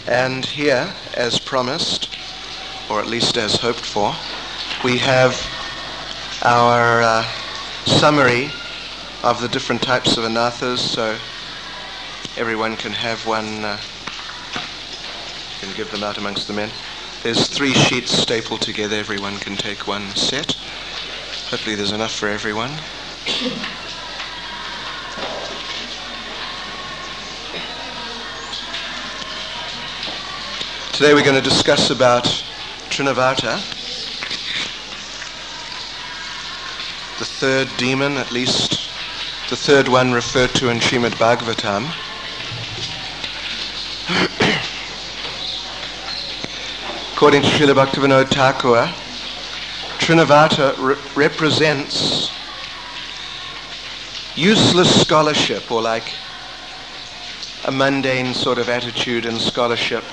And here, as promised, or at least as hoped for, we have our summary of the different types of anathas, so everyone can have one, can give them out amongst the men. There's 3 sheets stapled together, everyone can take one set. Hopefully there's enough for everyone. Today we're going to discuss about Trinavarta, the third demon, at least the third one referred to in Srimad Bhagavatam. According to Srila Bhaktivinoda Thakur, Trinavarta represents useless scholarship, or like a mundane sort of attitude in scholarship,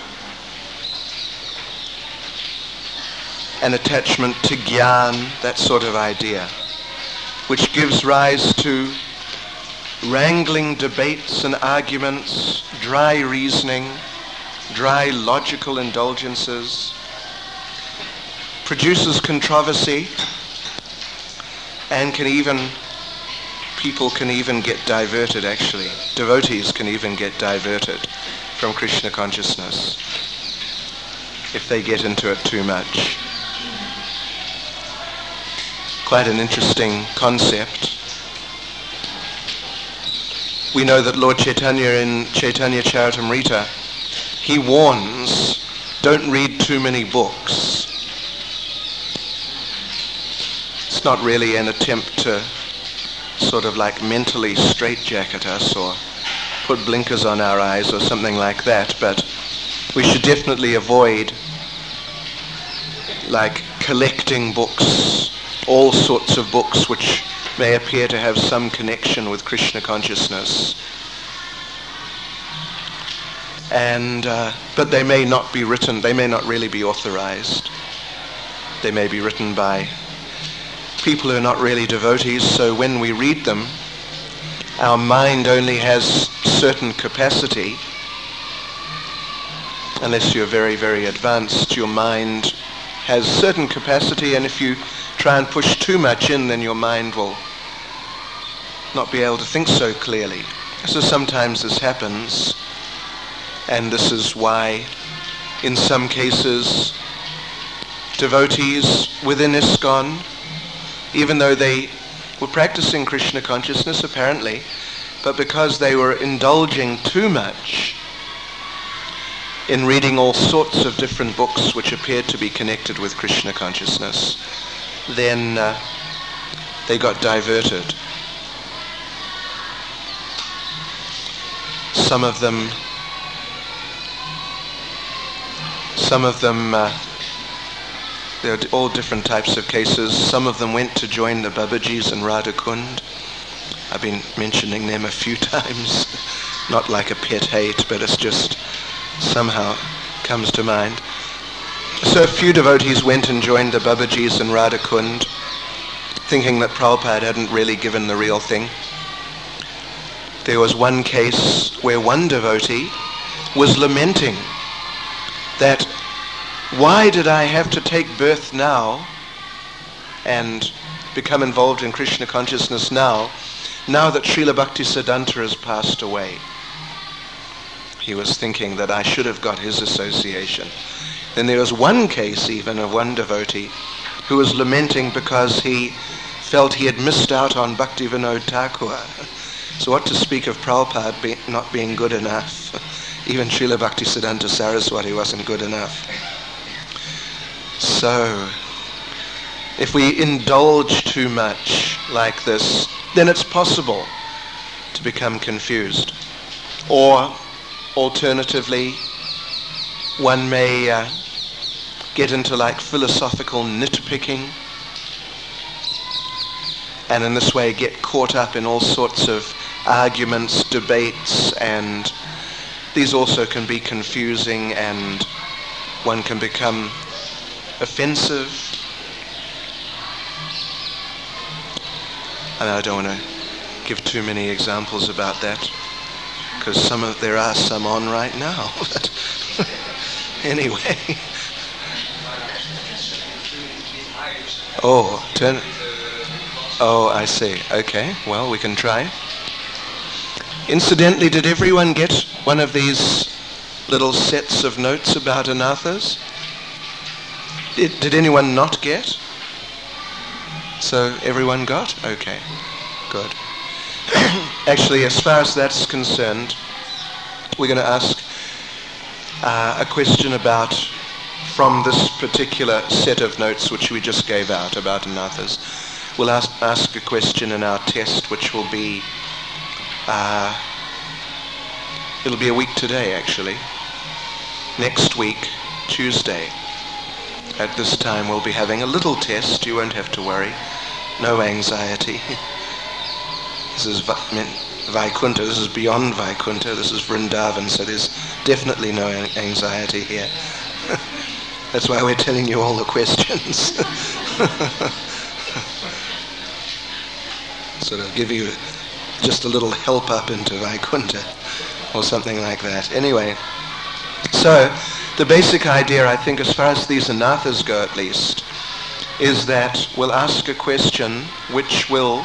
an attachment to gyan, that sort of idea, which gives rise to wrangling debates and arguments, dry reasoning, dry logical indulgences, produces controversy, and people can even get diverted, actually. Devotees can even get diverted from Krishna consciousness if they get into it too much. Quite an interesting concept. We know that Lord Chaitanya in Chaitanya Charitamrita, he warns, don't read too many books. It's not really an attempt to sort of like mentally straitjacket us or put blinkers on our eyes or something like that, but we should definitely avoid like collecting books, all sorts of books which may appear to have some connection with Krishna consciousness. And but they may not be written, they may not really be authorized. They may be written by people who are not really devotees, so when we read them, our mind only has certain capacity. Unless you're very, very advanced, your mind has certain capacity, and if you try and push too much in, then your mind will not be able to think so clearly. So sometimes this happens, and this is why in some cases devotees within ISKCON, even though they were practicing Krishna consciousness apparently, but because they were indulging too much in reading all sorts of different books which appeared to be connected with Krishna consciousness, then they got diverted. Some of them, there are all different types of cases. Some of them went to join the Babajis and Radha Kund. I've been mentioning them a few times, not like a pet hate, but it's just somehow comes to mind. So a few devotees went and joined the Babajis and Radha Kund, thinking that Prabhupada hadn't really given the real thing. There was one case where one devotee was lamenting that, why did I have to take birth now and become involved in Krishna consciousness now that Srila Bhaktisiddhanta has passed away? He was thinking that I should have got his association. Then there was one case even of one devotee who was lamenting because he felt he had missed out on Bhaktivinoda Thakur. So what to speak of Prabhupada not being good enough? Even Srila Bhaktisiddhanta Saraswati wasn't good enough. So, if we indulge too much like this, then it's possible to become confused. Or, alternatively, one may get into like philosophical nitpicking, and in this way get caught up in all sorts of arguments, debates, and these also can be confusing, and one can become offensive. And I don't want to give too many examples about that, because there are some on right now. Anyway. Oh, turn. Oh, I see. Okay, well, we can try. Incidentally, did everyone get one of these little sets of notes about anathas? Did anyone not get? So everyone got? Okay, good. Actually, as far as that's concerned, we're going to ask a question about, from this particular set of notes which we just gave out about anathas. We'll ask a question in our test, which will be, it'll be a week today, actually. Next week, Tuesday, at this time, we'll be having a little test. You won't have to worry. No anxiety. This is Vaikuntha. This is beyond Vaikuntha. This is Vrindavan, so there's definitely no anxiety here. That's why we're telling you all the questions. Sort of give you just a little help up into Vaikuntha or something like that. Anyway, so the basic idea, I think, as far as these anathas go at least, is that we'll ask a question which will,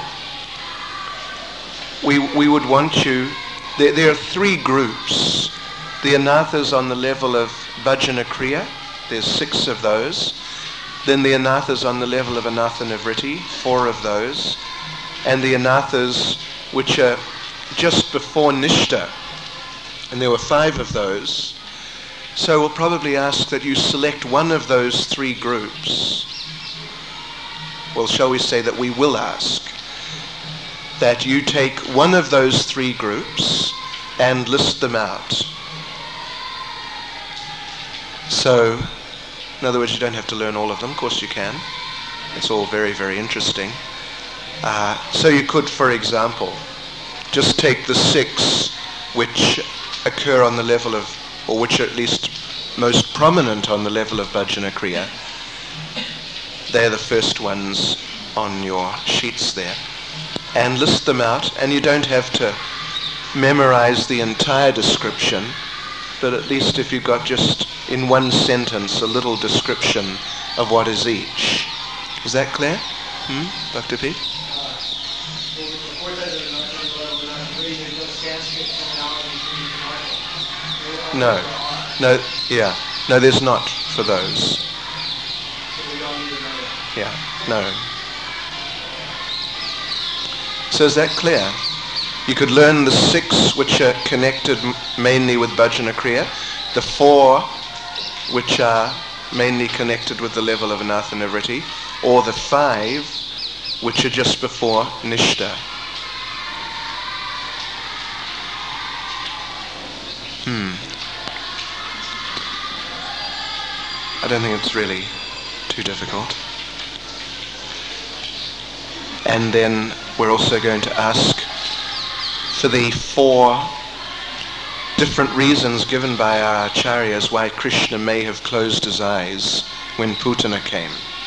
we would want you, there are three groups. The anathas on the level of bhajana kriya, there's 6 of those. Then the anathas on the level of anatha nivritti, 4 of those. And the anathas which are just before nishta, and there were 5 of those. So we'll probably ask that you select one of those 3 groups. Well, shall we say that we will ask that you take one of those 3 groups and list them out. So, in other words, you don't have to learn all of them. Of course you can. It's all very, very interesting. So you could, for example, just take the 6 which occur on the level of, or which are at least most prominent on the level of bhajana kriya. They're the first ones on your sheets there. And list them out, and you don't have to memorize the entire description, but at least if you've got just in one sentence a little description of what is each. Is that clear? Dr. Pete? No, there's not for those. Yeah, no. So is that clear? You could learn the 6 which are connected mainly with bhajana kriya, the 4 which are mainly connected with the level of anatha nivritti, or the 5 which are just before nishta. I don't think it's really too difficult. And then we're also going to ask for the 4 different reasons given by our acharyas why Krishna may have closed his eyes when Putana came.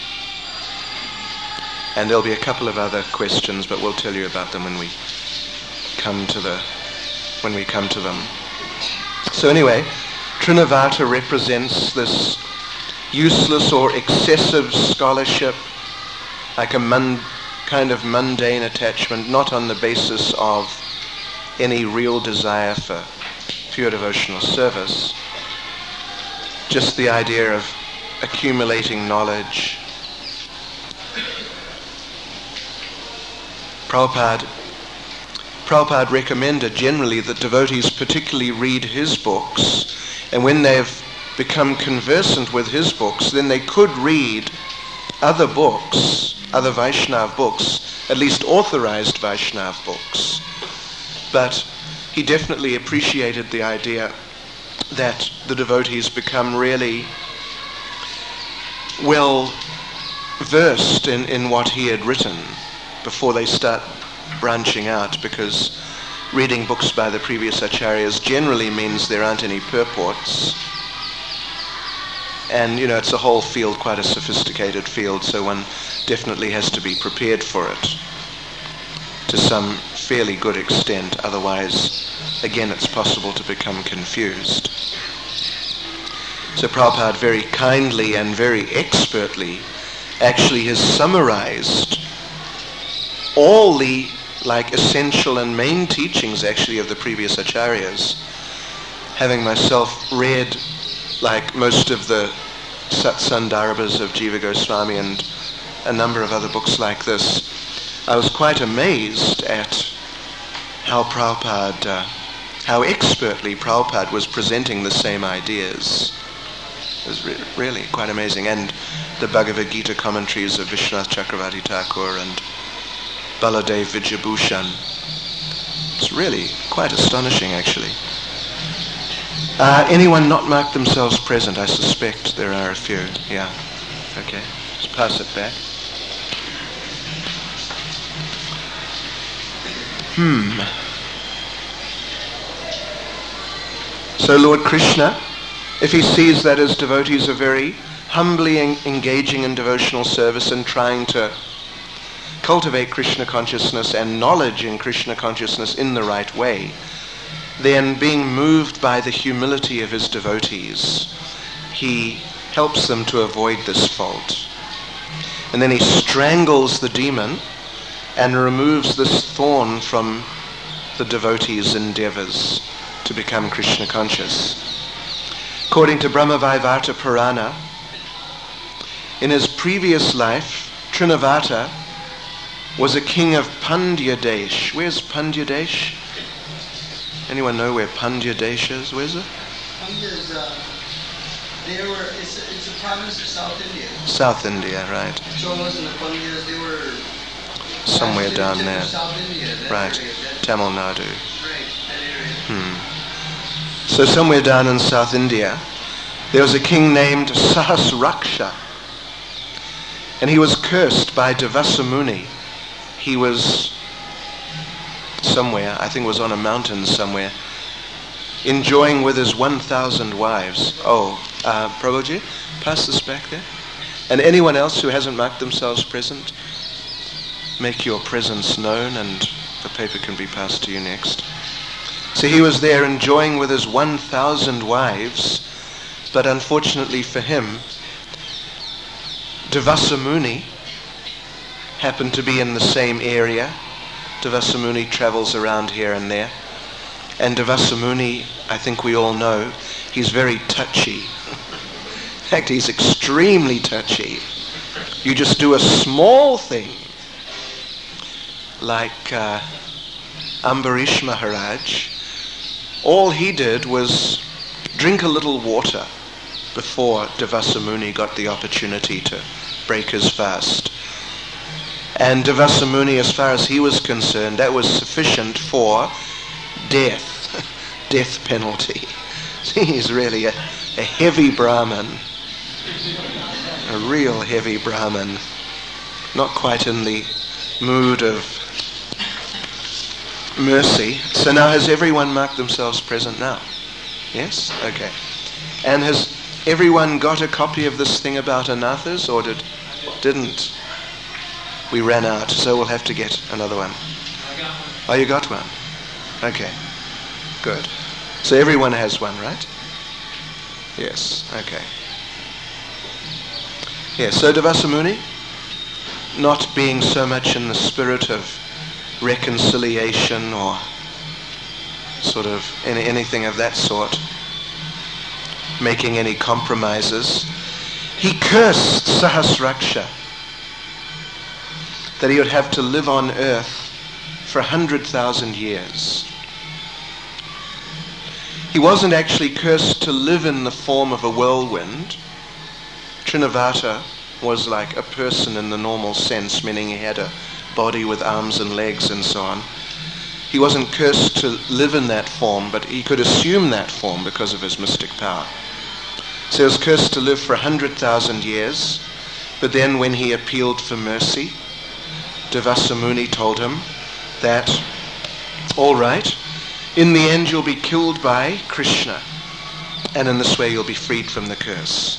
And there'll be a couple of other questions, but we'll tell you about them when we come to them. So anyway, Trinavarta represents this useless or excessive scholarship, like a kind of mundane attachment, not on the basis of any real desire for pure devotional service, just the idea of accumulating knowledge. Prabhupada recommended generally that devotees particularly read his books, and when they've become conversant with his books, then they could read other books, other Vaishnava books, at least authorized Vaishnava books. But he definitely appreciated the idea that the devotees become really well versed in what he had written before they start branching out, because reading books by the previous acharyas generally means there aren't any purports. And, it's a whole field, quite a sophisticated field, so one definitely has to be prepared for it to some fairly good extent. Otherwise, again, it's possible to become confused. So Prabhupada very kindly and very expertly actually has summarized all the essential and main teachings actually of the previous acharyas. Having myself read most of the Satsandarbhas of Jiva Goswami and a number of other books like this, I was quite amazed at how expertly Prabhupada was presenting the same ideas. It was really quite amazing. And the Bhagavad Gita commentaries of Vishwanath Chakravarti Thakur and Baladev Vijayabhushan. It's really quite astonishing, actually. Anyone not marked themselves present? I suspect there are a few. Yeah. Okay. Just pass it back. So Lord Krishna, if he sees that his devotees are very humbly engaging in devotional service and trying to cultivate Krishna consciousness and knowledge in Krishna consciousness in the right way, then being moved by the humility of his devotees, he helps them to avoid this fault. And then he strangles the demon and removes this thorn from the devotees' endeavors to become Krishna conscious. According to Brahmavaivarta Purana, in his previous life, Trinavarta was a king of Pandya Desh. Where's Pandya Desh? Anyone know where Pandya Desh is? Where's it? Pandya is, it's a province of South India. South India, right. Cholas and the Pandyas, they were somewhere down there. South India, right. Area, Tamil Nadu. Right, that area. So somewhere down in South India, there was a king named Sahasraksha. And he was cursed by Devasa Muni. He was somewhere, I think it was on a mountain somewhere, enjoying with his 1,000 wives. Prabhuji, pass this back there. And anyone else who hasn't marked themselves present, make your presence known and the paper can be passed to you next. So he was there enjoying with his 1,000 wives, but unfortunately for him, Devasa Muni happened to be in the same area. Devasa Muni travels around here and there. And Devasa Muni, I think we all know, he's very touchy. In fact, he's extremely touchy. You just do a small thing, like Ambarish Maharaj. All he did was drink a little water before Devasa Muni got the opportunity to break his fast. And Devasa Muni, as far as he was concerned, that was sufficient for death penalty. See, he's really a heavy Brahmin, a real heavy Brahmin, not quite in the mood of mercy. So now has everyone marked themselves present now? Yes? Okay. And has everyone got a copy of this thing about anathas, or didn't? We ran out, so we'll have to get another one. I got one. Oh, you got one? Okay. Good. So everyone has one, right? Yes. Okay. Yes, so Devasa Muni, not being so much in the spirit of reconciliation or sort of anything of that sort, making any compromises, he cursed Sahasraksha that he would have to live on earth for 100,000 years. He wasn't actually cursed to live in the form of a whirlwind. Trinavarta was like a person in the normal sense, meaning he had a body with arms and legs and so on. He wasn't cursed to live in that form, but he could assume that form because of his mystic power. So he was cursed to live for 100,000 years, but then when he appealed for mercy, Devasa Muni told him that, all right, in the end you'll be killed by Krishna, and in this way you'll be freed from the curse.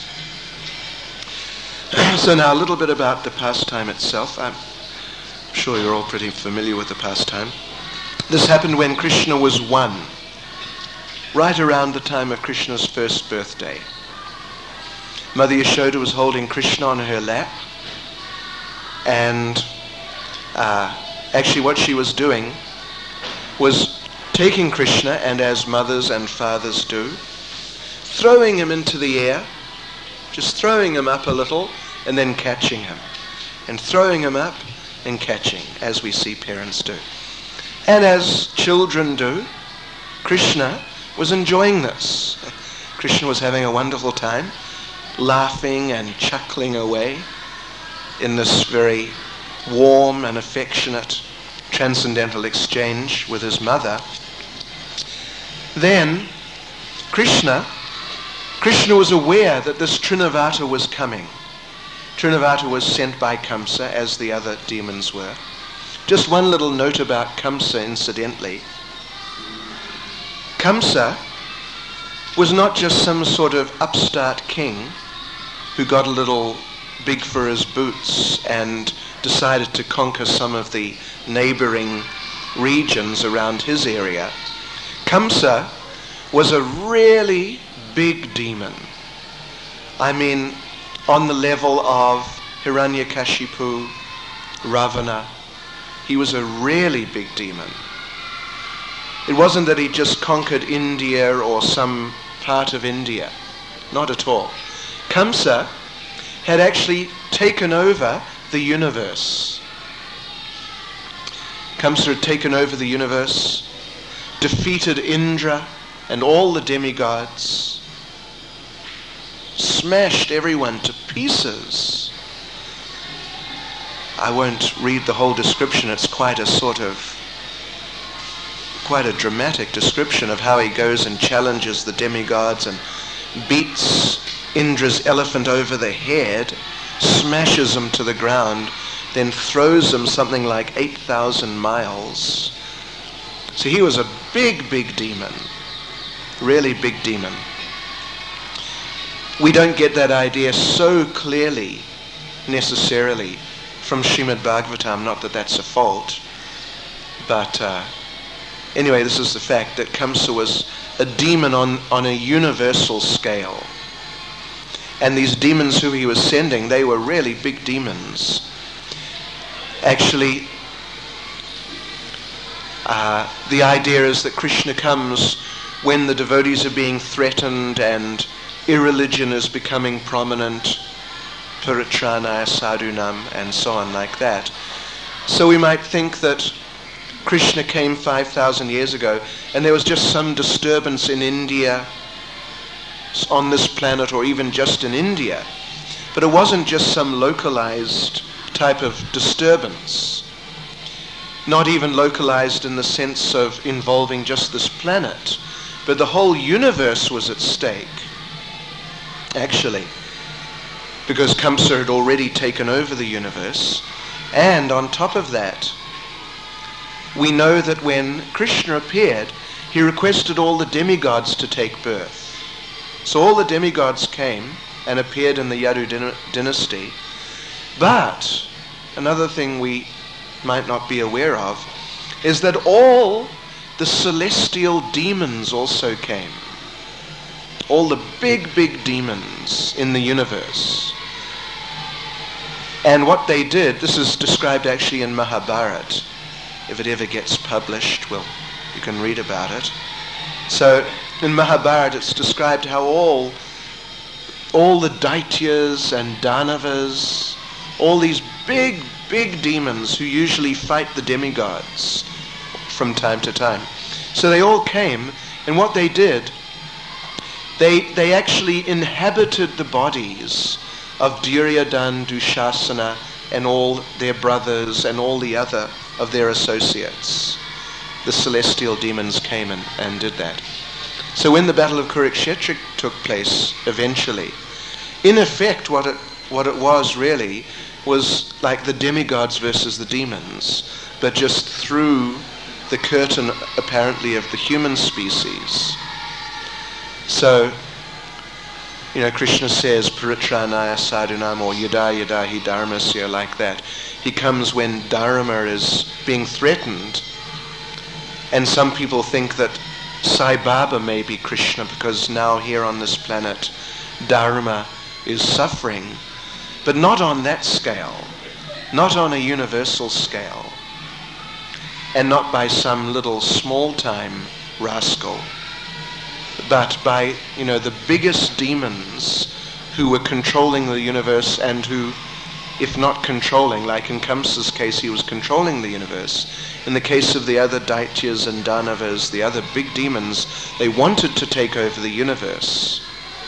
So now a little bit about the pastime itself. I'm sure you're all pretty familiar with the pastime. This happened when Krishna was 1, right around the time of Krishna's first birthday. Mother Yashoda was holding Krishna on her lap, and actually what she was doing was taking Krishna, and as mothers and fathers do, throwing him into the air, just throwing him up a little and then catching him, and throwing him up and catching, as we see parents do. And as children do, Krishna was enjoying this. Krishna was having a wonderful time, laughing and chuckling away in this very warm and affectionate transcendental exchange with his mother. Then Krishna was aware that this Trinavarta was coming. Trinavarta was sent by Kamsa, as the other demons were. Just one little note about Kamsa, incidentally. Kamsa was not just some sort of upstart king who got a little big for his boots and decided to conquer some of the neighboring regions around his area. Kamsa was a really big demon. I mean, on the level of Hiranyakashipu, Ravana. He was a really big demon. It wasn't that he just conquered India or some part of India. Not at all. Kamsa had actually taken over the universe. Kamsa had taken over the universe, defeated Indra and all the demigods, smashed everyone to pieces. I won't read the whole description. It's quite a dramatic description of how he goes and challenges the demigods and beats Indra's elephant over the head, smashes him to the ground, then throws him something like 8,000 miles. So he was a big, big demon. Really big demon. We don't get that idea so clearly, necessarily, from Srimad Bhagavatam, not that that's a fault, but anyway, this is the fact that Kamsa was a demon on a universal scale. And these demons who he was sending, they were really big demons. Actually, the idea is that Krishna comes when the devotees are being threatened and irreligion is becoming prominent, paritranaya sadhunam, and so on like that. So we might think that Krishna came 5,000 years ago and there was just some disturbance in India, on this planet, or even just in India. But it wasn't just some localized type of disturbance. Not even localized in the sense of involving just this planet, but the whole universe was at stake, actually, because Kamsa had already taken over the universe. And on top of that, we know that when Krishna appeared, he requested all the demigods to take birth. So all the demigods came and appeared in the Yadu dynasty. But another thing we might not be aware of is that all the celestial demons also came. All the big, big demons in the universe. And what they did, this is described actually in Mahabharata. If it ever gets published, well, you can read about it. So in Mahabharata it's described how all the Daityas and Danavas, all these big, big demons who usually fight the demigods from time to time. So they all came, and what they did, they actually inhabited the bodies of Duryodhana, Dushasana, and all their brothers and all the other of their associates. The celestial demons came and did that. So when the Battle of Kurukshetra took place eventually, in effect what it was really was like the demigods versus the demons, but just through the curtain apparently of the human species. So, Krishna says paritranaya sadhunam, or yada yada hi dharmasya, like that. He comes when dharma is being threatened. And some people think that Sai Baba may be Krishna, because now here on this planet, dharma is suffering, but not on that scale, not on a universal scale, and not by some little small-time rascal, but by, the biggest demons who were controlling the universe, and who, if not controlling, like in Kamsa's case, he was controlling the universe. In the case of the other Daityas and Danavas, the other big demons, they wanted to take over the universe.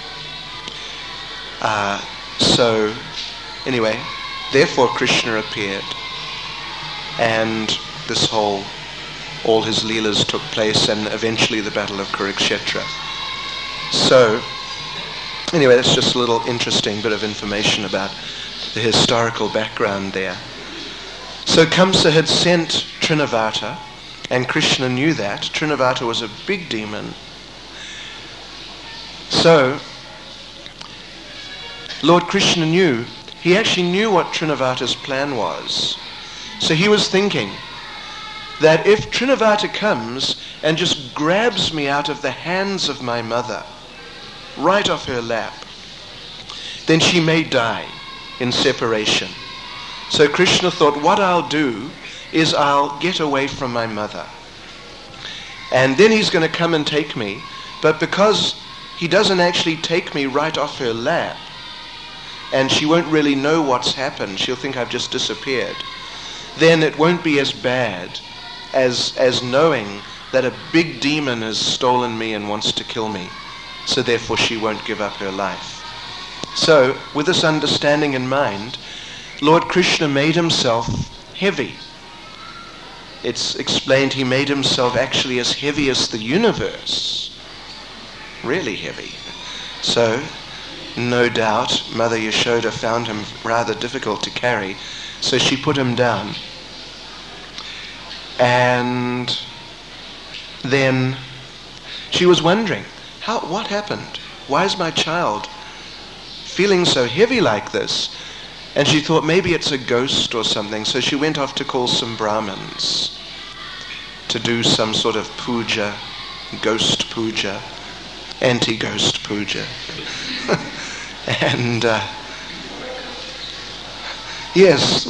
So, anyway, therefore Krishna appeared, and all his leelas took place, and eventually the Battle of Kurukshetra. So, anyway, that's just a little interesting bit of information about the historical background there. So Kamsa had sent Trinavarta, and Krishna knew that. Trinavarta was a big demon. So Lord Krishna knew, he actually knew what Trinavarta's plan was. So he was thinking that if Trinavarta comes and just grabs me out of the hands of my mother, right off her lap, then she may die in separation. So Krishna thought, what I'll do is I'll get away from my mother. And then he's going to come and take me, but because he doesn't actually take me right off her lap, and she won't really know what's happened, she'll think I've just disappeared, then it won't be as bad as knowing that a big demon has stolen me and wants to kill me. So therefore she won't give up her life. So, with this understanding in mind, Lord Krishna made himself heavy. It's explained he made himself actually as heavy as the universe. Really heavy. So, no doubt, Mother Yashoda found him rather difficult to carry, so she put him down. And then she was wondering, what happened? Why is my child feeling so heavy like this? And she thought maybe it's a ghost or something, so she went off to call some Brahmins to do some sort of puja, ghost puja, anti-ghost puja. And yes,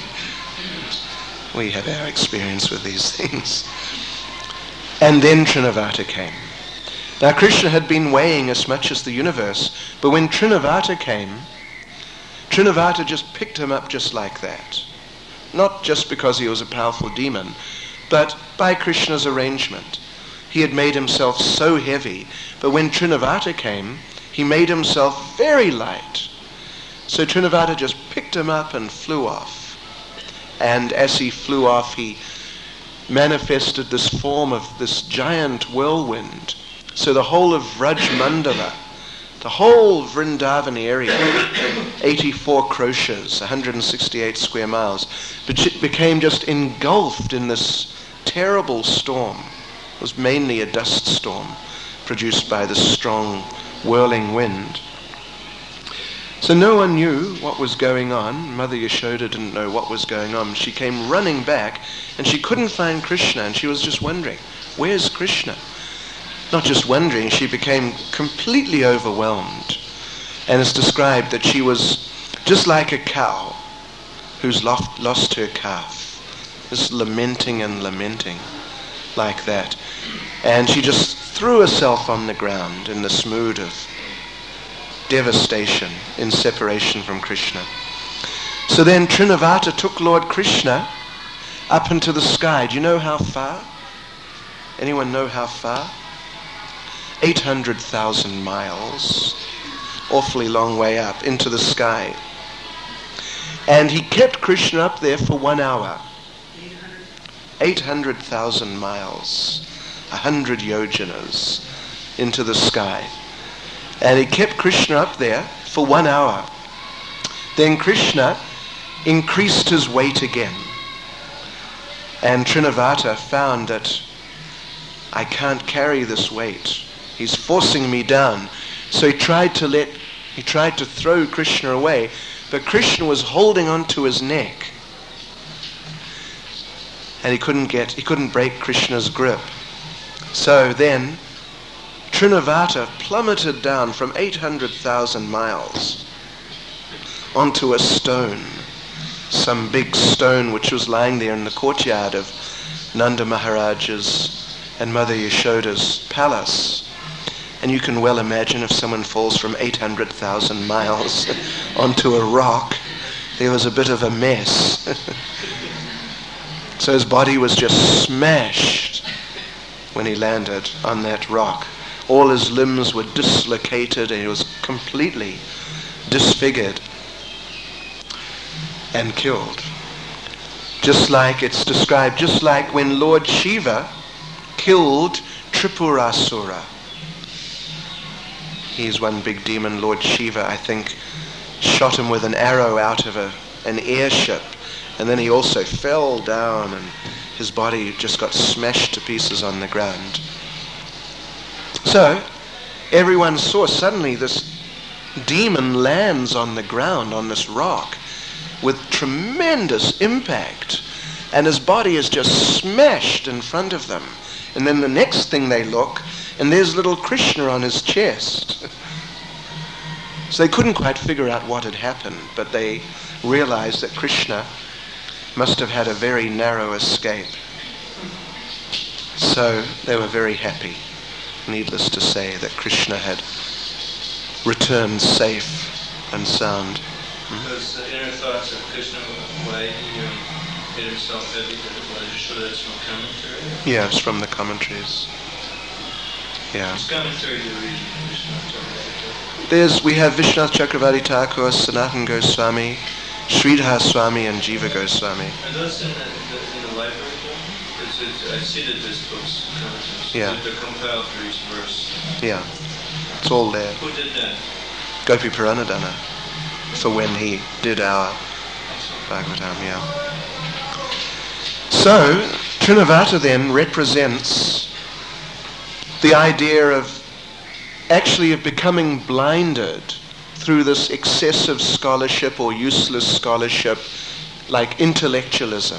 we have our experience with these things. And then Trinavarta came. Now Krishna had been weighing as much as the universe, but when Trinavarta came, Trinavarta just picked him up just like that. Not just because he was a powerful demon, but by Krishna's arrangement. He had made himself so heavy, but when Trinavarta came, he made himself very light. So Trinavarta just picked him up and flew off. And as he flew off, he manifested this form of this giant whirlwind. So the whole of Vraj Mandala, the whole Vrindavan area, 84 kroshas, 168 square miles, became just engulfed in this terrible storm. It was mainly a dust storm produced by this strong whirling wind. So no one knew what was going on. Mother Yashoda didn't know what was going on. She came running back and she couldn't find Krishna, and she was just wondering, where's Krishna? Not just wondering, she became completely overwhelmed. And it's described that she was just like a cow who's lost her calf, just lamenting and lamenting like that. And she just threw herself on the ground in this mood of devastation in separation from Krishna. So then Trinavarta took Lord Krishna up into the sky. Do you know how far? Anyone know how far? 800,000 miles. Awfully long way up into the sky. And he kept Krishna up there for 1 hour. 800,000 miles. 100 yojanas into the sky. And he kept Krishna up there for 1 hour. Then Krishna increased his weight again. And Trinavarta found that I can't carry this weight. He's forcing me down. So he tried to throw Krishna away, but Krishna was holding onto his neck. And he couldn't break Krishna's grip. So then Trinavarta plummeted down from 800,000 miles onto a stone, some big stone which was lying there in the courtyard of Nanda Maharaj's and Mother Yashoda's palace. And you can well imagine if someone falls from 800,000 miles onto a rock, there was a bit of a mess. So his body was just smashed when he landed on that rock. All his limbs were dislocated and he was completely disfigured and killed. Just like it's described, just like when Lord Shiva killed Tripurasura. He's one big demon, Lord Shiva, I think, shot him with an arrow out of an airship, and then he also fell down and his body just got smashed to pieces on the ground. So everyone saw suddenly this demon lands on the ground on this rock with tremendous impact, and his body is just smashed in front of them. And then the next thing they look, and there's little Krishna on his chest. So they couldn't quite figure out what had happened, but they realized that Krishna must have had a very narrow escape. So they were very happy, needless to say, that Krishna had returned safe and sound. Those inner thoughts of Krishna, why he made himself heavy, why you show that's from commentary? Yeah, it's from the commentaries. Yeah. Which commentary do you read? Vishwanath We have Vishwanath Chakravarti Thakur, Sanatana Goswami, Sridhar Swami, and Jiva Goswami. Are those in the library? I see that there's books, commentaries. Yeah. They're compiled for each verse. Yeah, it's all there. Who did that? Gopi Puranadana, for when he did our Bhagavatam, yeah. So, Trinavata then represents the idea of becoming blinded through this excessive scholarship or useless scholarship, like intellectualism,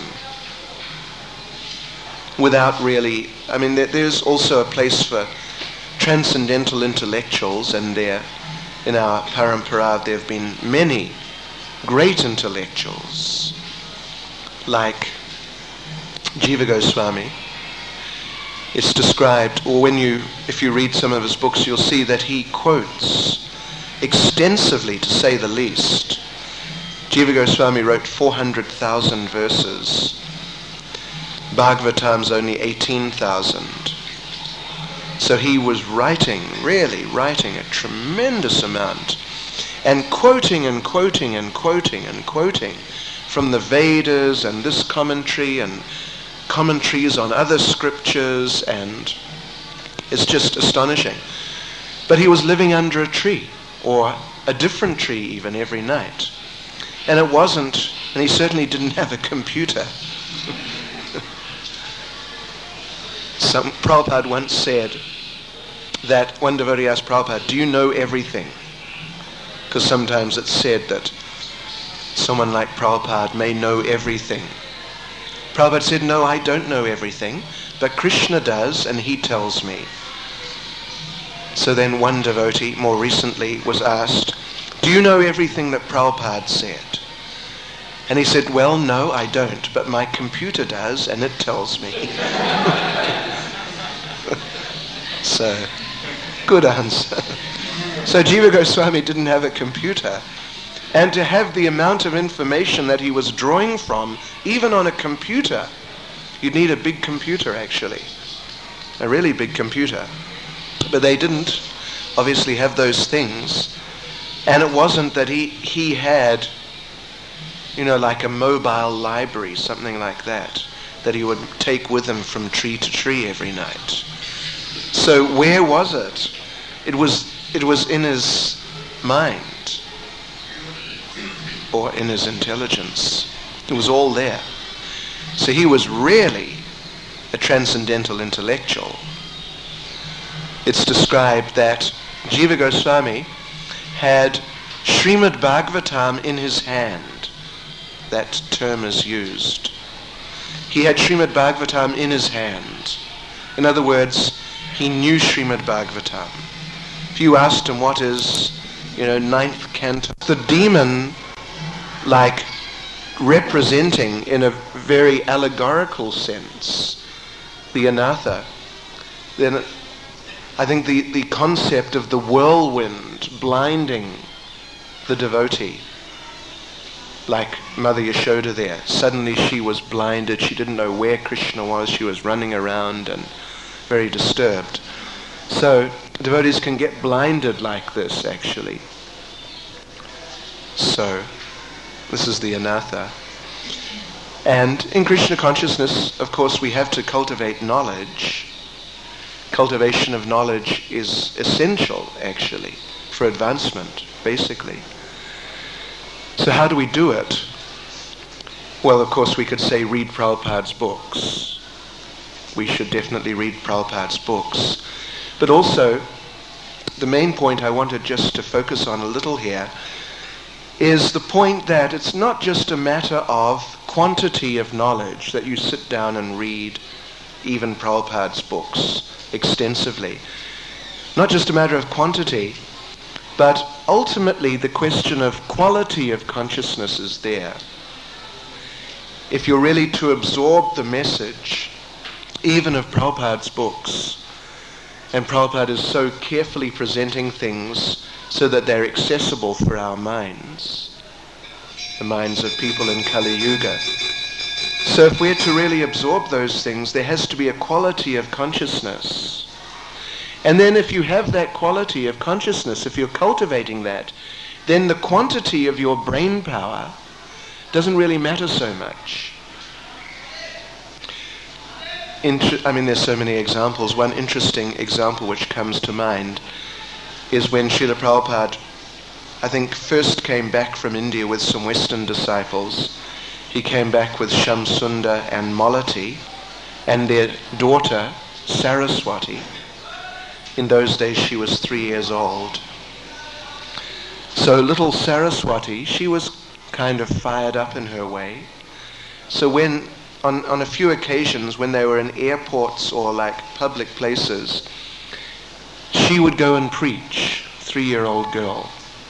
without really, there's also a place for transcendental intellectuals, and there, in our parampara, there have been many great intellectuals, like Jiva Goswami. It's described, or if you read some of his books, you'll see that he quotes extensively, to say the least. Jiva Goswami wrote 400,000 verses. Bhagavatam's only 18,000. So he was really writing a tremendous amount, and quoting and quoting and quoting and quoting from the Vedas and this commentary and commentaries on other scriptures, and it's just astonishing. But he was living under a tree, or a different tree even, every night. And he certainly didn't have a computer. Prabhupada once said that one devotee asked Prabhupada, "Do you know everything?" Because sometimes it's said that someone like Prabhupada may know everything. Prabhupada said, "No, I don't know everything, but Krishna does, and he tells me." So then one devotee, more recently, was asked, "Do you know everything that Prabhupada said?" And he said, "Well, no, I don't, but my computer does, and it tells me." So, good answer. So Jiva Goswami didn't have a computer. And to have the amount of information that he was drawing from, even on a computer, you'd need a big computer, actually. A really big computer. But they didn't, obviously, have those things. And it wasn't that he had, like a mobile library, something like that he would take with him from tree to tree every night. So where was it? It was in his mind, or in his intelligence. It was all there. So he was really a transcendental intellectual. It's described that Jiva Goswami had Srimad Bhagavatam in his hand. That term is used. He had Srimad Bhagavatam in his hand. In other words, he knew Srimad Bhagavatam. If you asked him what is, 9th canto, the demon like representing in a very allegorical sense the anatha, then I think the concept of the whirlwind blinding the devotee, like Mother Yashoda there, suddenly she was blinded, she didn't know where Krishna was, she was running around and very disturbed. So devotees can get blinded like this, actually. So this is the anatha. And in Krishna consciousness, of course, we have to cultivate knowledge. Cultivation of knowledge is essential, actually, for advancement, basically. So how do we do it? Well, of course, we could say read Prabhupada's books. We should definitely read Prabhupada's books. But also, the main point I wanted just to focus on a little here is the point that it's not just a matter of quantity of knowledge, that you sit down and read even Prabhupada's books extensively. Not just a matter of quantity, but ultimately the question of quality of consciousness is there. If you're really to absorb the message, even of Prabhupada's books, and Prabhupada is so carefully presenting things so that they're accessible for our minds, the minds of people in Kali Yuga. So if we're to really absorb those things, there has to be a quality of consciousness. And then if you have that quality of consciousness, if you're cultivating that, then the quantity of your brain power doesn't really matter so much. There's so many examples. One interesting example which comes to mind is when Srila Prabhupada, I think, first came back from India with some Western disciples. He came back with Shamsunda and Malati and their daughter Saraswati. In those days she was 3 years old. So little Saraswati, she was kind of fired up in her way. So when, on a few occasions when they were in airports or like public places, she would go and preach, 3-year-old girl.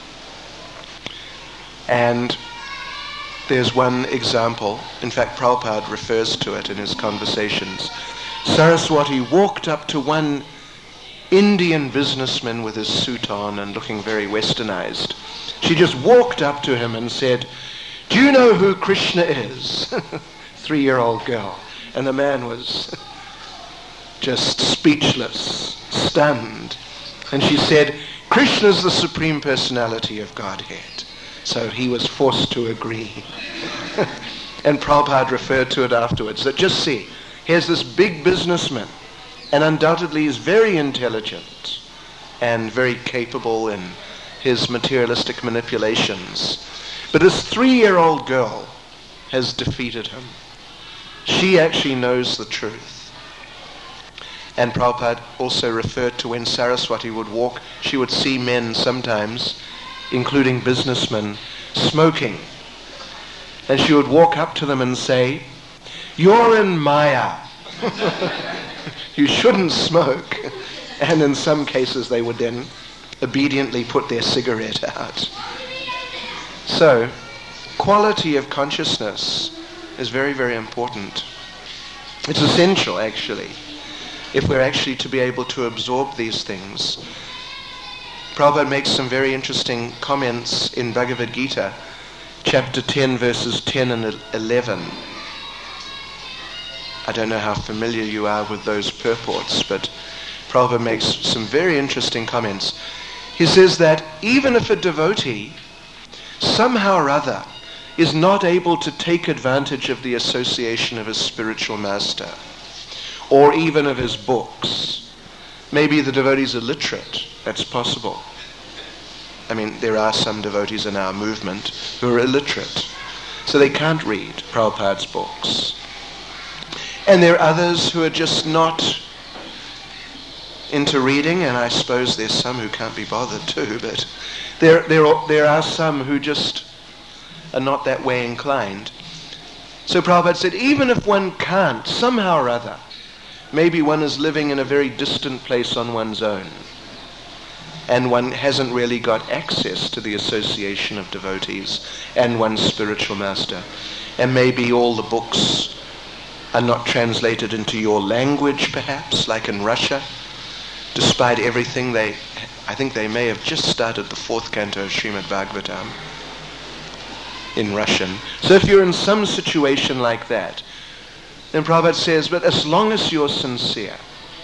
And there's one example, in fact Prabhupada refers to it in his conversations. Saraswati walked up to one Indian businessman with his suit on and looking very westernized. She just walked up to him and said, "Do you know who Krishna is?" 3-year-old girl. And the man was just speechless, stunned. And she said, "Krishna's the Supreme Personality of Godhead." So he was forced to agree. And Prabhupada referred to it afterwards, that just see, here's this big businessman, and undoubtedly is very intelligent and very capable in his materialistic manipulations. But this 3-year-old girl has defeated him. She actually knows the truth. And Prabhupada also referred to when Saraswati would walk, she would see men sometimes, including businessmen, smoking. And she would walk up to them and say, "You're in Maya. You shouldn't smoke." And in some cases they would then obediently put their cigarette out. So, quality of consciousness is very, very important. It's essential, actually, if we're actually to be able to absorb these things. Prabhupada makes some very interesting comments in Bhagavad Gita, chapter 10, verses 10 and 11. I don't know how familiar you are with those purports, but Prabhupada makes some very interesting comments. He says that even if a devotee somehow or other is not able to take advantage of the association of his spiritual master, or even of his books, maybe the devotee is illiterate, that's possible. I mean, there are some devotees in our movement who are illiterate, so they can't read Prabhupada's books. And there are others who are just not into reading, and I suppose there's some who can't be bothered too, but there are some who just are not that way inclined. So Prabhupada said, even if one can't, somehow or other, maybe one is living in a very distant place on one's own, and one hasn't really got access to the association of devotees and one's spiritual master. And maybe all the books are not translated into your language, perhaps, like in Russia. Despite everything, I think they may have just started the 4th canto of Srimad Bhagavatam in Russian. So if you're in some situation like that, then Prabhupada says, but as long as you're sincere,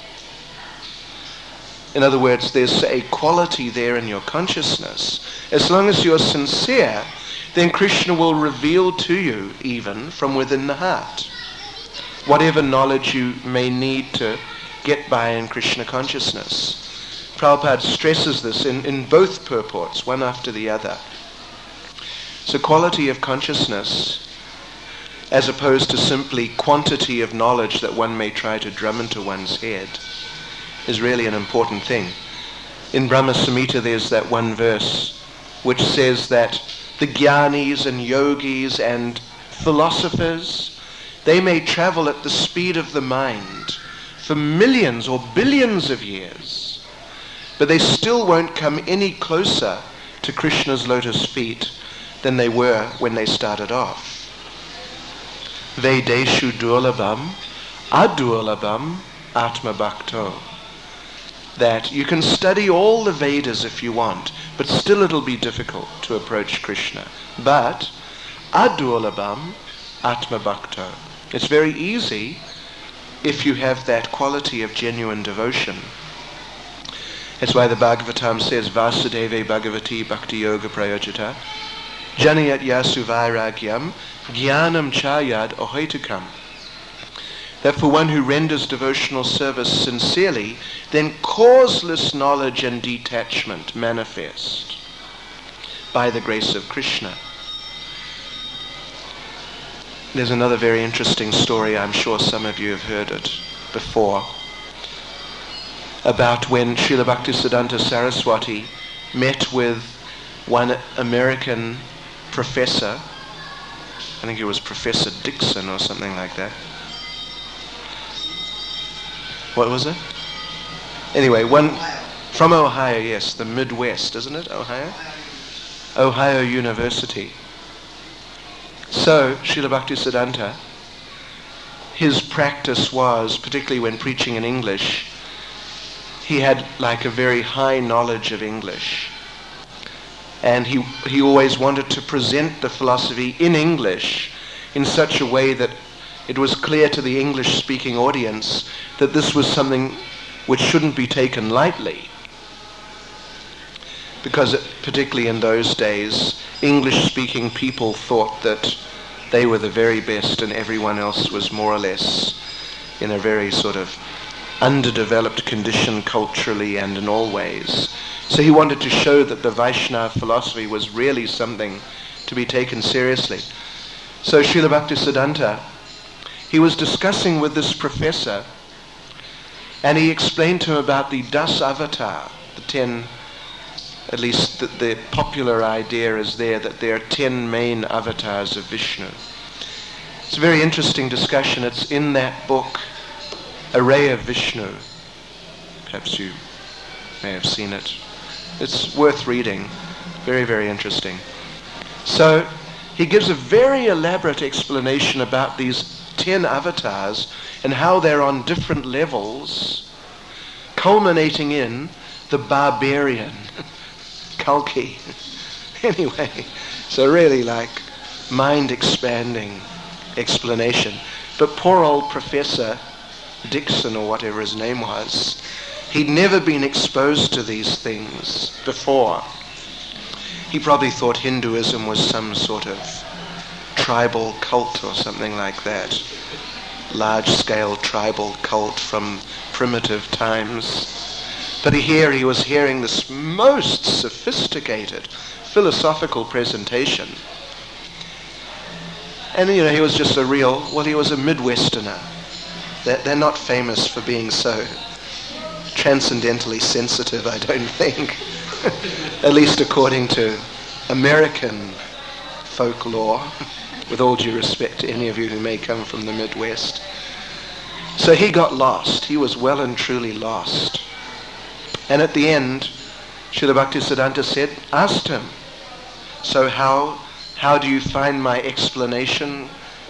in other words, there's a quality there in your consciousness. As long as you're sincere, then Krishna will reveal to you even from within the heart whatever knowledge you may need to get by in Krishna consciousness. Prabhupada stresses this in both purports, one after the other. So quality of consciousness, as opposed to simply quantity of knowledge that one may try to drum into one's head, is really an important thing. In Brahma Samhita there's that one verse which says that the jnanis and yogis and philosophers, they may travel at the speed of the mind for millions or billions of years, but they still won't come any closer to Krishna's lotus feet than they were when they started off. Vedeshu durlabham adurlabham atma bhakto. That you can study all the Vedas if you want, but still it'll be difficult to approach Krishna. But adurlabham atma bhakto. It's very easy if you have that quality of genuine devotion. That's why the Bhagavatam says, Vasudeve Bhagavati Bhakti Yoga Prayojita Janayat Yasu Vairagyam Jnanam Chayad Ohaitukam. That for one who renders devotional service sincerely, then causeless knowledge and detachment manifest by the grace of Krishna. There's another very interesting story, I'm sure some of you have heard it before, about when Srila Bhaktisiddhanta Saraswati met with one American professor, I think it was Professor Dixon or something like that. What was it? Anyway, one from Ohio, yes, the Midwest, isn't it, Ohio? Ohio University. So, Srila Bhaktisiddhanta, his practice was, particularly when preaching in English, he had like a very high knowledge of English. And he always wanted to present the philosophy in English in such a way that it was clear to the English-speaking audience that this was something which shouldn't be taken lightly. Because particularly in those days, English-speaking people thought that they were the very best and everyone else was more or less in a very sort of underdeveloped condition culturally and in all ways. So he wanted to show that the Vaishnava philosophy was really something to be taken seriously. So Srila Bhaktisiddhanta, he was discussing with this professor, and he explained to him about the Das Avatar, the 10, at least the popular idea is there that there are 10 main avatars of Vishnu. It's a very interesting discussion. It's in that book, Array of Vishnu. Perhaps you may have seen it. It's worth reading. Very, very interesting. So he gives a very elaborate explanation about these 10 avatars and how they're on different levels, culminating in the barbarian, Kalki. Anyway, so really like mind-expanding explanation. But poor old Professor Dixon, or whatever his name was, he'd never been exposed to these things before. He probably thought Hinduism was some sort of tribal cult or something like that. Large-scale tribal cult from primitive times. But here he was hearing this most sophisticated philosophical presentation. And he was just he was a Midwesterner. They're not famous for being so transcendentally sensitive, I don't think. At least according to American folklore, with all due respect to any of you who may come from the Midwest. So he got lost. He was well and truly lost. And at the end, Srila Bhaktisiddhanta asked him, so how do you find my explanation?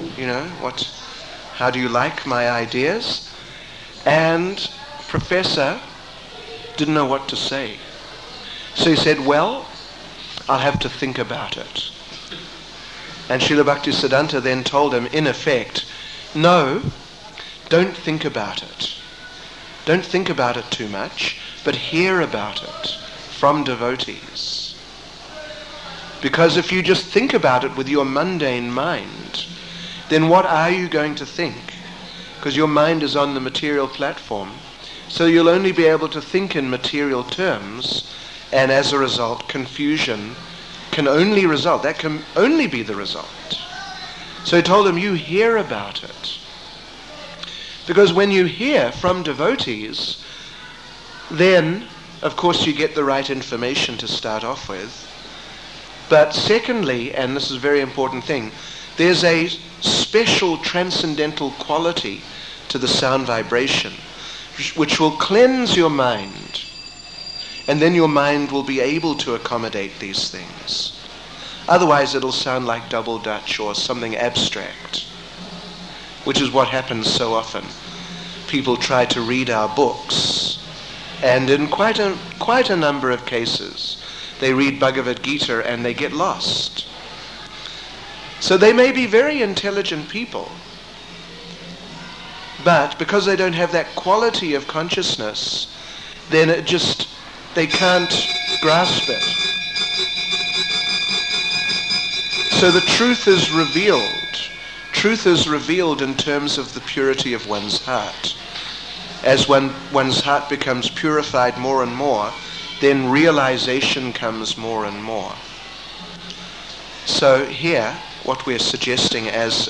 How do you like my ideas? And Professor didn't know what to say. So he said, well, I'll have to think about it. And Srila Bhaktisiddhanta then told him, in effect, no, don't think about it. Don't think about it too much, but hear about it from devotees. Because if you just think about it with your mundane mind, then what are you going to think? Because your mind is on the material platform. So you'll only be able to think in material terms, and as a result, confusion can only result. That can only be the result. So he told him, you hear about it. Because when you hear from devotees, then, of course, you get the right information to start off with. But secondly, and this is a very important thing, there's a special transcendental quality to the sound vibration, which will cleanse your mind. And then your mind will be able to accommodate these things. Otherwise it'll sound like double Dutch or something abstract, which is what happens so often. People try to read our books, and in quite a number of cases, they read Bhagavad Gita and they get lost. So they may be very intelligent people, but because they don't have that quality of consciousness, then they can't grasp it. So the truth is revealed. Truth is revealed in terms of the purity of one's heart. As one's heart becomes purified more and more, then realization comes more and more. So here, what we're suggesting as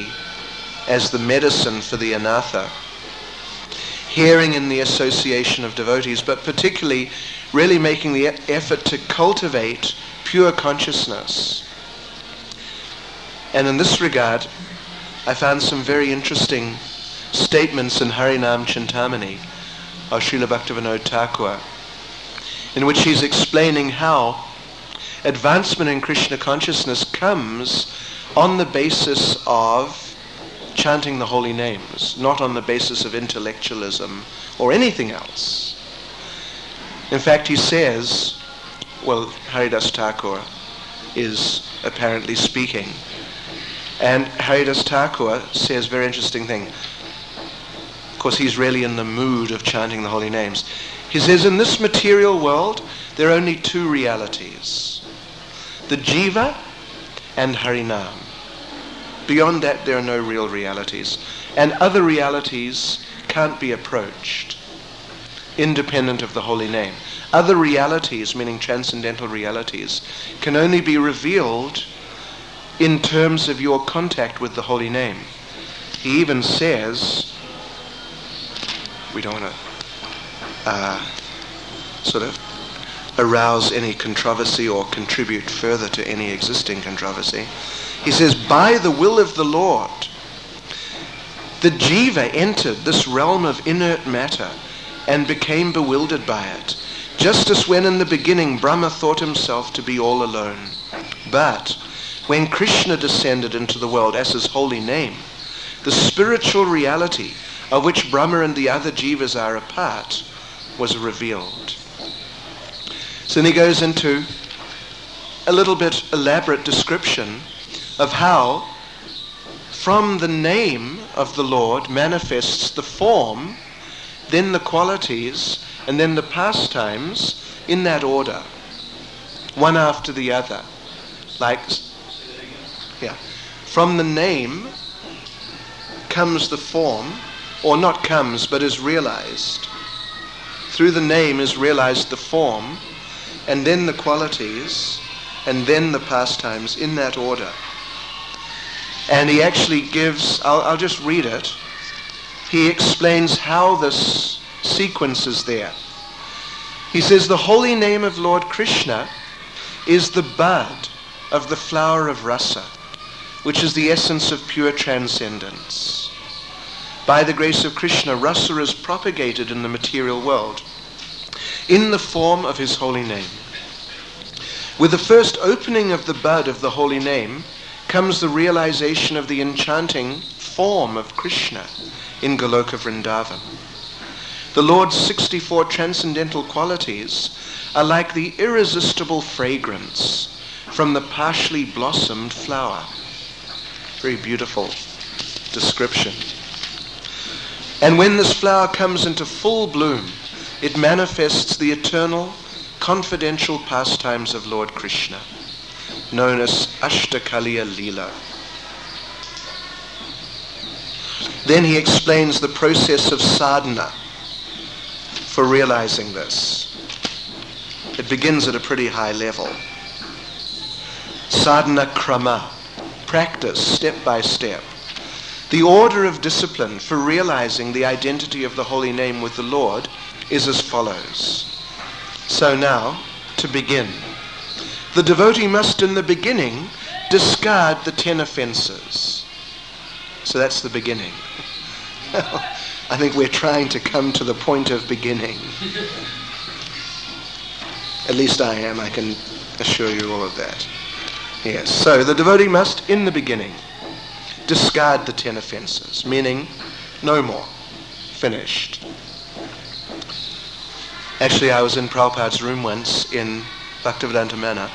the medicine for the anatha, hearing in the association of devotees, but particularly really making the effort to cultivate pure consciousness. And in this regard, I found some very interesting statements in Harinam Chintamani of Srila Bhaktivinoda Thakur, in which he's explaining how advancement in Krishna consciousness comes on the basis of chanting the holy names, not on the basis of intellectualism or anything else. In fact, he says, well, Haridas Thakur is apparently speaking, and Haridas Thakur says a very interesting thing. Of course, he's really in the mood of chanting the holy names. He says, in this material world, there are only two realities: the jiva and Harinam. Beyond that, there are no real realities. And other realities can't be approached, independent of the holy name. Other realities, meaning transcendental realities, can only be revealed in terms of your contact with the holy name. He even says, we don't want to sort of arouse any controversy or contribute further to any existing controversy. He says, by the will of the Lord, the jiva entered this realm of inert matter and became bewildered by it, just as when in the beginning Brahma thought himself to be all alone. But when Krishna descended into the world as his holy name, the spiritual reality of which Brahma and the other jivas are a part was revealed. So then he goes into a little bit elaborate description of how from the name of the Lord manifests the form, then the qualities, and then the pastimes in that order, one after the other. From the name comes the form, or not comes, but is realized. Through the name is realized the form, and then the qualities, and then the pastimes in that order. And he actually gives, I'll just read it. He explains how this sequence is there. He says, the holy name of Lord Krishna is the bud of the flower of rasa, which is the essence of pure transcendence. By the grace of Krishna, rasa is propagated in the material world. in the form of his holy name. With the first opening of the bud of the holy name comes the realization of the enchanting form of Krishna in Goloka Vrindavan. The Lord's 64 transcendental qualities are like the irresistible fragrance from the partially blossomed flower. Very beautiful description. And when this flower comes into full bloom, it manifests the eternal, confidential pastimes of Lord Krishna, known as Ashtakaliya Leela. Then he explains the process of sadhana for realizing this. It begins at a pretty high level. Sadhana krama, practice step by step. The order of discipline for realizing the identity of the holy name with the Lord is as follows. So now, to begin, the devotee must in the beginning discard the 10 offenses. So that's the beginning. I think we're trying to come to the point of beginning. At least I am, I can assure you all of that. Yes, so the devotee must, in the beginning, discard the 10 offenses, meaning no more, finished. Actually, I was in Prabhupada's room once in Bhaktivedanta Manor,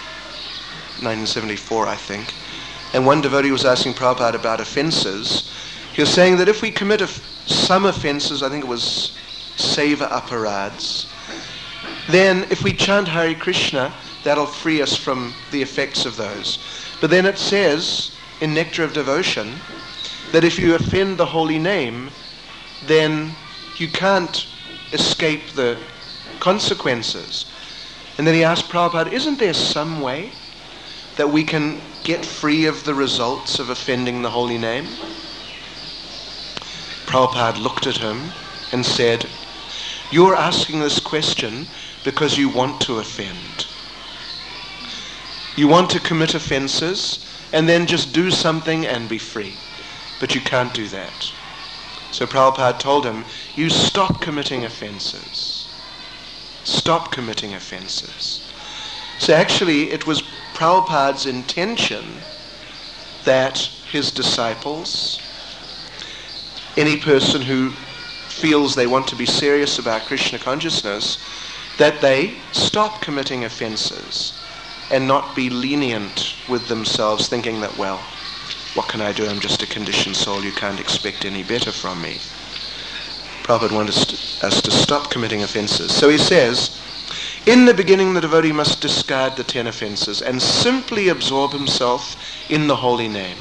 1974, I think, and one devotee was asking Prabhupada about offenses. He was saying that if we commit some offenses, I think it was seva aparads, then if we chant Hare Krishna, that'll free us from the effects of those. But then it says in Nectar of Devotion that if you offend the holy name, then you can't escape the consequences. And then he asked Prabhupada, isn't there some way that we can get free of the results of offending the holy name? Prabhupada looked at him and said, you're asking this question because you want to offend. You want to commit offenses and then just do something and be free. But you can't do that. So Prabhupada told him, you stop committing offenses. Stop committing offenses. So actually it was Prabhupada's intention that his disciples, any person who feels they want to be serious about Krishna consciousness, that they stop committing offenses and not be lenient with themselves, thinking that, well, what can I do? I'm just a conditioned soul. You can't expect any better from me. Prabhupada wanted us to stop committing offenses. So he says, in the beginning the devotee must discard the 10 offenses and simply absorb himself in the holy name.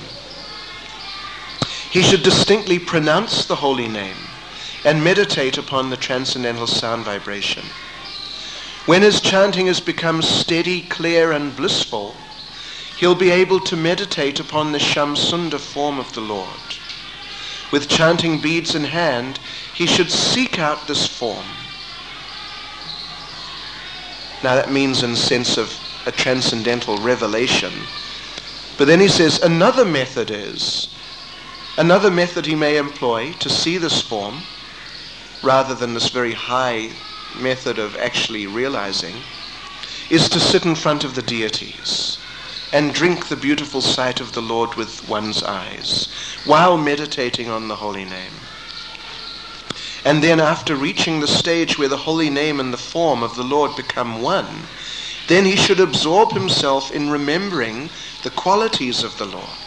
He should distinctly pronounce the holy name and meditate upon the transcendental sound vibration. When his chanting has become steady, clear and blissful, he'll be able to meditate upon the Shamsundar form of the Lord. With chanting beads in hand, he should seek out this form. Now that means in the sense of a transcendental revelation. But then he says another method he may employ to see this form, rather than this very high method of actually realizing, is to sit in front of the deities and drink the beautiful sight of the Lord with one's eyes while meditating on the holy name. And then after reaching the stage where the holy name and the form of the Lord become one, then he should absorb himself in remembering the qualities of the Lord.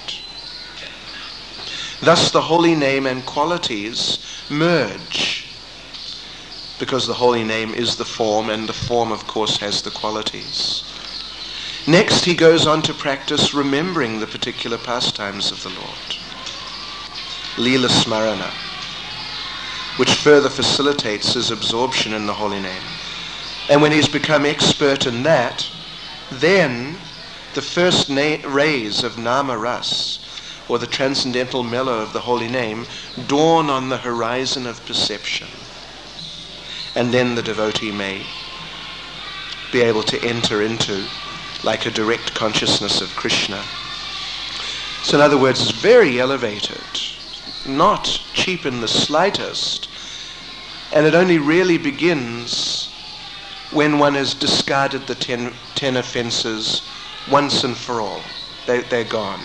Thus the holy name and qualities merge, because the holy name is the form, and the form, of course, has the qualities. Next, he goes on to practice remembering the particular pastimes of the Lord, Leela Smarana, which further facilitates his absorption in the holy name. And when he's become expert in that, then the first rays of Nama Ras, or the transcendental mellow of the holy name, dawn on the horizon of perception. And then the devotee may be able to enter into like a direct consciousness of Krishna. So in other words, it's very elevated, not cheap in the slightest, and it only really begins when one has discarded the 10 offenses once and for all. They're gone.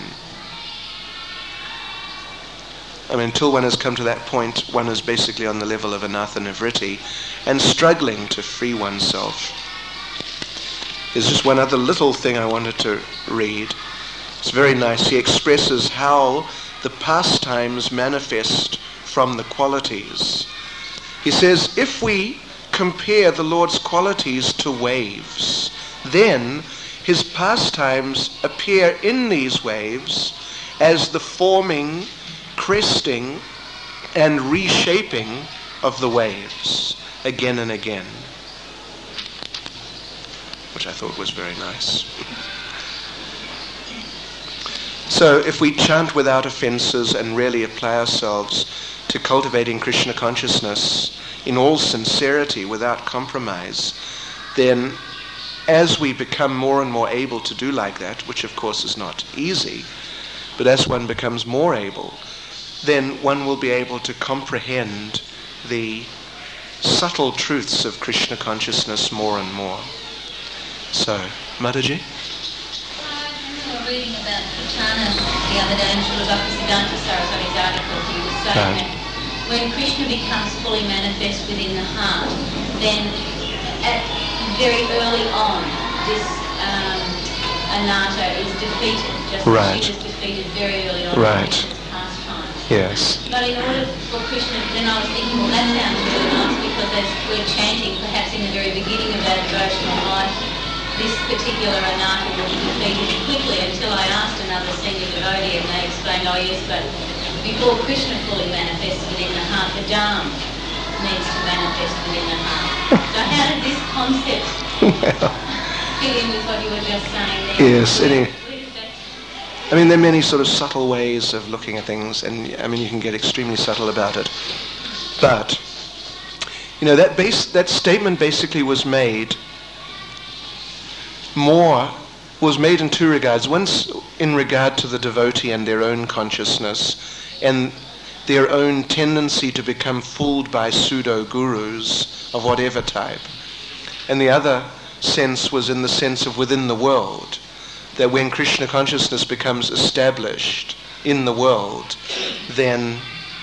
I mean, until one has come to that point, one is basically on the level of anatha nivritti and struggling to free oneself. There's just one other little thing I wanted to read. It's very nice. He expresses how the pastimes manifest from the qualities. He says, if we compare the Lord's qualities to waves, then his pastimes appear in these waves as the forming, cresting, and reshaping of the waves again and again, which I thought was very nice. So if we chant without offenses and really apply ourselves to cultivating Krishna consciousness in all sincerity, without compromise, then as we become more and more able to do like that, which of course is not easy, but as one becomes more able, then one will be able to comprehend the subtle truths of Krishna consciousness more and more. So, Mataji? I was reading about Putana the other day in Srila Bhaktisiddhanta Saraswati's article. He was saying that when Krishna becomes fully manifest within the heart, then very early on this anatta is defeated, just as she was defeated very early on in his pastime. Yes. But in order for Krishna, then I was thinking, well, that sounds really nice, because as we're chanting, perhaps in the very beginning of our devotional life, this particular anatta will be defeated quickly, until I asked another senior devotee and they explained, oh yes, but before Krishna fully manifests within the heart, the Dham needs to manifest within the heart. So how did this concept fit in with what you were just saying there? Yes, I mean, there are many sort of subtle ways of looking at things, and I mean, you can get extremely subtle about it. But, you know, that statement basically was made in two regards. One's in regard to the devotee and their own consciousness and their own tendency to become fooled by pseudo-gurus of whatever type. And the other sense was in the sense of within the world, that when Krishna consciousness becomes established in the world, then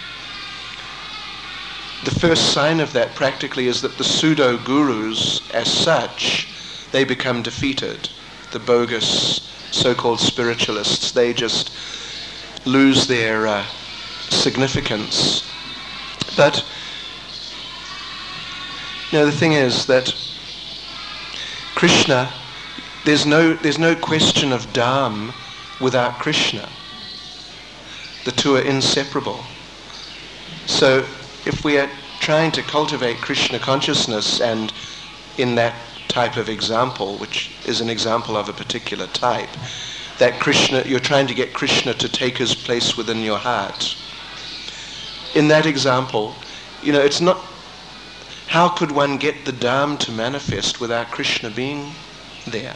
the first sign of that practically is that the pseudo-gurus as such, they become defeated. The bogus so-called spiritualists, they just lose their significance. But, you know, the thing is that Krishna, there's no question of Dham without Krishna. The two are inseparable. So if we are trying to cultivate Krishna consciousness, and in that type of example, which is an example of a particular type, that Krishna, you're trying to get Krishna to take his place within your heart. In that example, you know, it's not, how could one get the Dham to manifest without Krishna being there?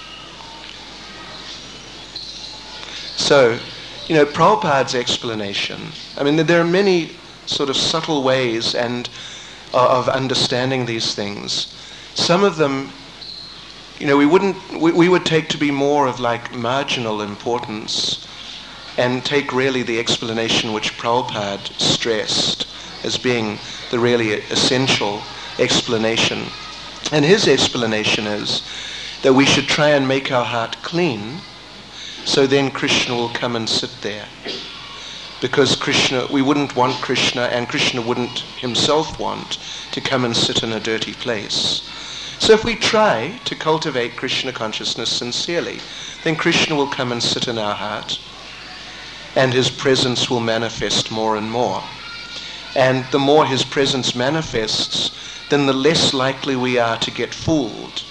So, you know, Prabhupada's explanation, I mean, there are many sort of subtle ways and of understanding these things. Some of them, you know, we would take to be more of like marginal importance, and take really the explanation which Prabhupada stressed as being the really essential explanation. And his explanation is that we should try and make our heart clean, so then Krishna will come and sit there. Because Krishna, we wouldn't want Krishna, and Krishna wouldn't himself want to come and sit in a dirty place. So if we try to cultivate Krishna consciousness sincerely, then Krishna will come and sit in our heart, and his presence will manifest more and more. And the more his presence manifests, then the less likely we are to get fooled.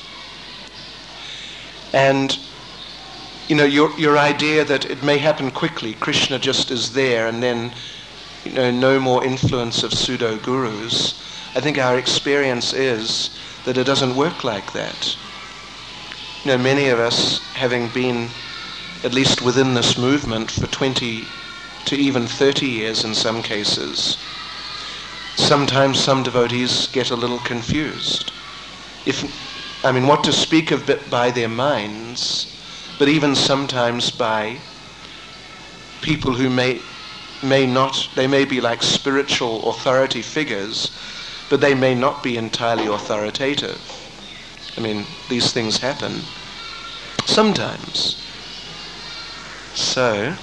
And, you know, your idea that it may happen quickly, Krishna just is there, and then, you know, no more influence of pseudo-gurus, I think our experience is that it doesn't work like that. You know, many of us, having been at least within this movement for 20 to even 30 years in some cases, sometimes some devotees get a little confused. what to speak of by their minds, but even sometimes by people who may be like spiritual authority figures, but they may not be entirely authoritative. These things happen sometimes. So,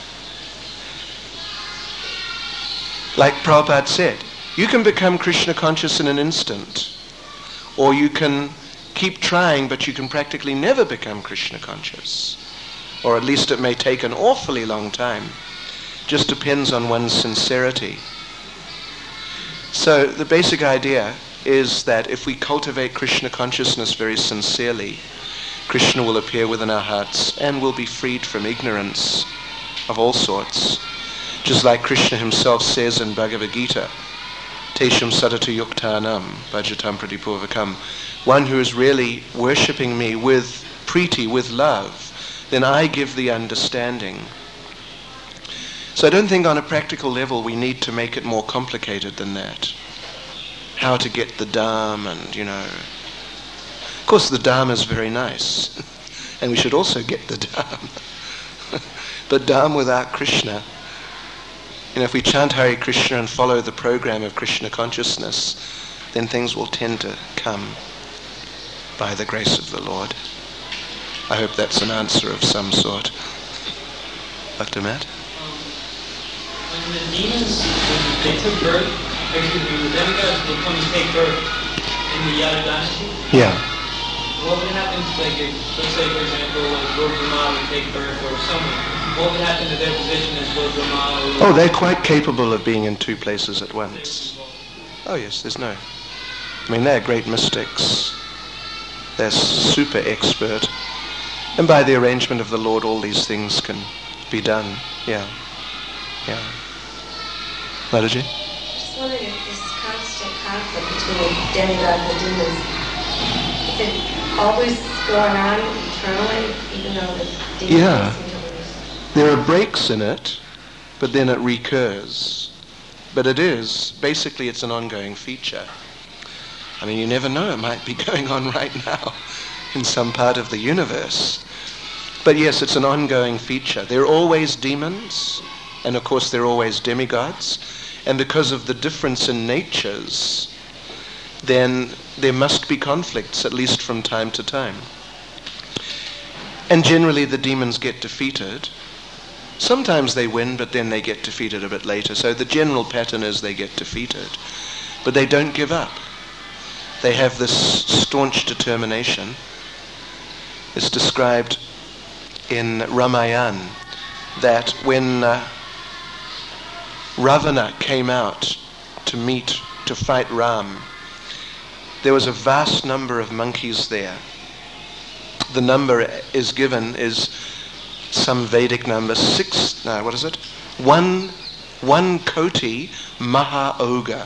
like Prabhupada said, you can become Krishna conscious in an instant, or you can keep trying, but you can practically never become Krishna conscious. Or at least it may take an awfully long time. Just depends on one's sincerity. So the basic idea is that if we cultivate Krishna consciousness very sincerely, Krishna will appear within our hearts and will be freed from ignorance of all sorts. Just like Krishna himself says in Bhagavad Gita, Tesham sadatu yuktanam bhajatam pradipurvakam, one who is really worshipping me with priti, with love, then I give the understanding. So I don't think on a practical level we need to make it more complicated than that. How to get the dham and, Of course the dham is very nice. And we should also get the dham. But dham without Krishna, if we chant Hare Krishna and follow the program of Krishna consciousness, then things will tend to come by the grace of the Lord. I hope that's an answer of some sort. Dr. Matt? When the demons, when they took birth, when the demigods will come and take birth in the Yadu dynasty, yeah. What would happen to, let's say, for example, Lord Brahma would take birth or someone? What would happen to their position as Lord Brahma? Oh, they're quite capable of being in two places at once. Oh yes, they're great mystics. They're super expert. And by the arrangement of the Lord, all these things can be done. Yeah. Mataji? Just wondering if this constant conflict between demigods and demons, is it always going on eternally, even though the demons seem to lose? There are breaks in it, but then it recurs. But basically it's an ongoing feature. You never know, it might be going on right now in some part of the universe. But yes, it's an ongoing feature. There are always demons, and of course there are always demigods, and because of the difference in natures, then there must be conflicts, at least from time to time. And generally the demons get defeated. Sometimes they win, but then they get defeated a bit later. So the general pattern is they get defeated, but they don't give up. They have this staunch determination. It's described in Ramayana that when Ravana came out to fight Ram, there was a vast number of monkeys there. The number is given is some Vedic number, 1 koti maha-oga,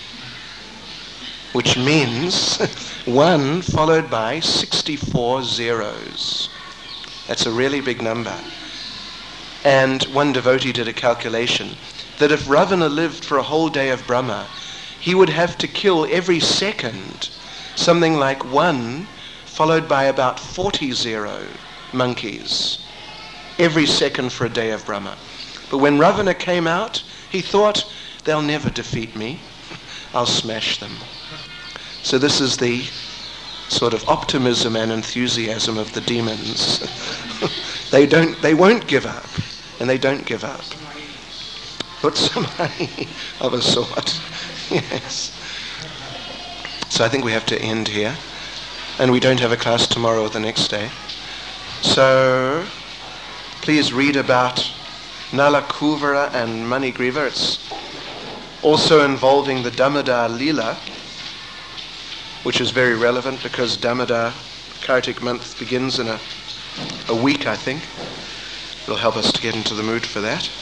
which means 1 followed by 64 zeros. That's a really big number. And one devotee did a calculation that if Ravana lived for a whole day of Brahma, he would have to kill every second something like 1 followed by about 40 monkeys every second for a day of Brahma. But when Ravana came out, he thought, they'll never defeat me. I'll smash them. So this is the sort of optimism and enthusiasm of the demons. They won't give up, and they don't give up. But samadhi of a sort. Yes. So I think we have to end here. And we don't have a class tomorrow or the next day. So please read about Nala Kuvara and Manigriva. It's also involving the Damodar Leela, which is very relevant because Damodar Kartik month begins in a week, I think. It'll help us to get into the mood for that.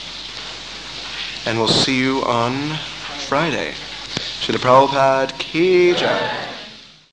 And we'll see you on Friday. Srila Prabhupada Ki Jai.